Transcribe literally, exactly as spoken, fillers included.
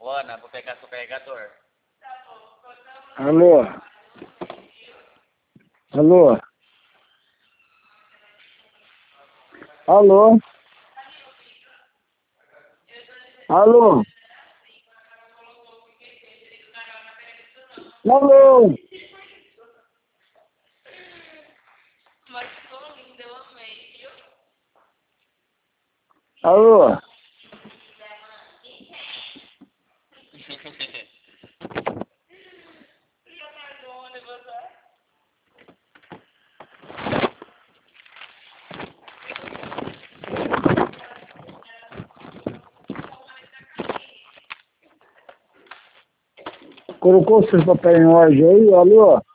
Ana, vou pegar seu carregador. Alô? Alô? Alô? Alô? Alô? Mas ficou lindo, eu amei, viu? Alô? Já mais um ônibus, né? Colocou seus papéis em ordem aí, alô?